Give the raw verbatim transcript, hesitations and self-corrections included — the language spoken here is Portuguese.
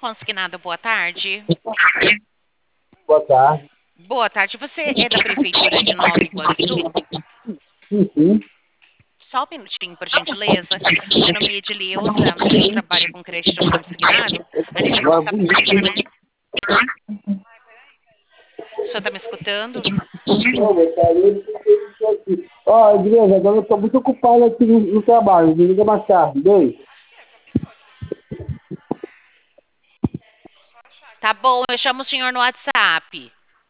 Consignado, boa tarde. Boa tarde. Boa tarde, você é da Prefeitura de Nova Iguaçu? Sim, sim. Só um minutinho, por gentileza. Meu nome é Edileuza, eu trabalho com crédito consignado. A gente não sabe se o senhor... O senhor está me escutando? Ó, Edileuza, agora eu estou muito ocupado aqui no, no trabalho. Me liga mais tarde. Beijo. Tá bom, eu chamo o senhor no WhatsApp.